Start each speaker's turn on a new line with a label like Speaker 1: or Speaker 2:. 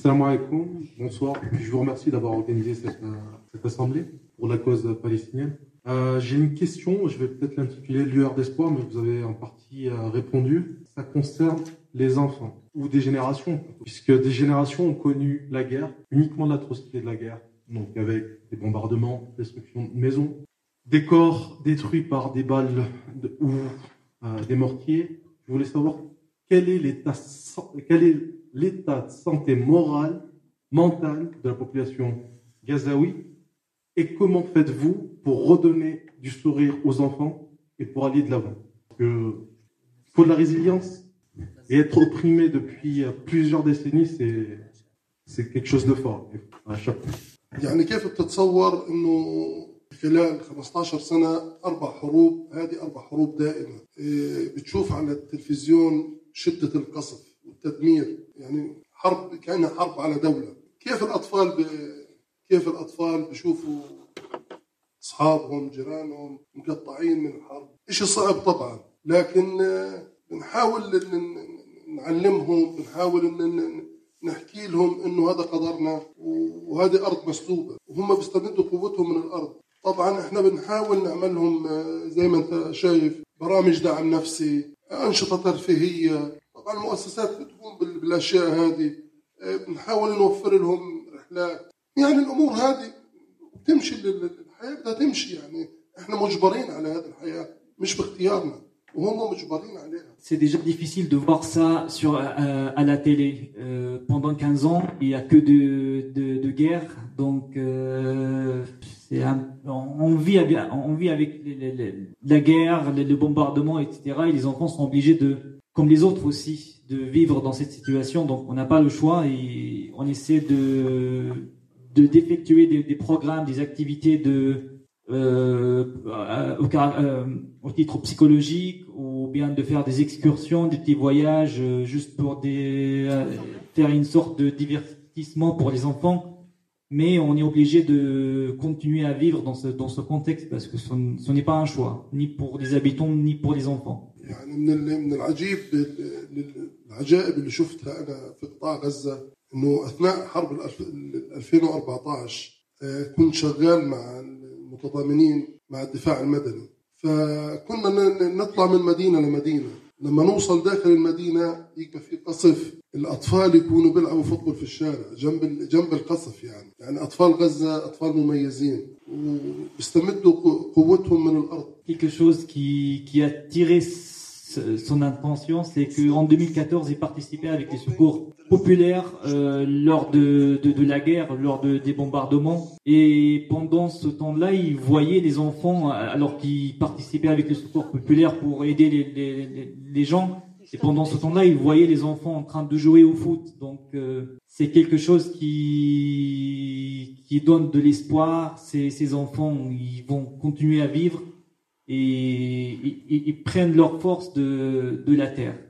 Speaker 1: Salam alaikum, bonsoir. Je vous remercie d'avoir organisé cette assemblée pour la cause palestinienne. J'ai une question, je vais peut-être l'intituler Lueur d'espoir, mais vous avez en partie répondu. Ça concerne les enfants ou des générations, puisque des générations ont connu la guerre, uniquement l'atrocité de la guerre, donc avec des bombardements, destruction de maisons, des corps détruits par des balles ou des mortiers. Je voulais savoir quel est l'état de santé morale, mentale de la population gazaoui et comment faites-vous pour redonner du sourire aux enfants et pour aller de l'avant? Parce que il faut de la résilience et être opprimé depuis plusieurs décennies, c'est quelque chose de fort.
Speaker 2: يعني كيف بتتصور انه خلال 15 سنة 4 حروب، هذه 4 حروب دائمة. بتشوف على التلفزيون شدة القصف والتدمير، يعني حرب كأنها حرب على دولة. كيف الأطفال بيشوفوا أصحابهم جيرانهم مقطعين من الحرب؟ إشي صعب طبعا، لكن بنحاول نعلمهم، بنحاول نحكي لهم إنه هذا قدرنا وهذه أرض مسلوبة وهم بيستمدوا قوتهم من الأرض. طبعا إحنا بنحاول نعمل لهم زي ما أنت شايف برامج دعم نفسي، أنشطة ترفيهية. طبعا المؤسسات بتقوم بالأشياء هذه، بنحاول نوفر لهم رحلات. يعني الأمور هذه بتمشي، الحياة بدها تمشي، يعني إحنا مجبرين على هذه الحياة مش باختيارنا وهم مجبرين عليها.
Speaker 3: C'est déjà difficile de voir ça à la télé. Pendant 15 ans, il n'y a que de guerre. Donc, on vit avec la guerre, le bombardement, etc. Et les enfants sont obligés comme les autres aussi, de vivre dans cette situation. Donc, on n'a pas le choix et on essaie d'effectuer des programmes, des activités au titre psychologique, ou bien de faire des excursions, des petits voyages, juste pour faire une sorte de divertissement pour les enfants. Mais on est obligé de continuer à vivre dans ce contexte parce que ce n'est pas un choix, ni pour les habitants, ni pour les enfants.
Speaker 2: يعني من العجائب اللي شفتها أنا في قطاع غزة إنه أثناء حرب 2014 كنت شغال مع المتضامنين مع الدفاع المدني، فكنا نطلع من مدينة لمدينة. لما نوصل داخل المدينة يبقى في قصف، الأطفال يكونوا بيلعبوا فوتبول في الشارع جنب القصف. يعني أطفال غزة أطفال مميزين وبيستمدوا قوتهم من الأرض.
Speaker 3: Quelque chose qui a tiré son attention, c'est qu'en 2014, il participait avec les secours populaires lors de la guerre, lors des bombardements. Et pendant ce temps-là, il voyait les enfants, alors qu'ils participaient avec les secours populaires pour aider les gens. Et pendant ce temps-là, il voyait les enfants en train de jouer au foot. Donc, c'est quelque chose qui donne de l'espoir. Ces enfants, ils vont continuer à vivre et ils prennent leur force de la terre.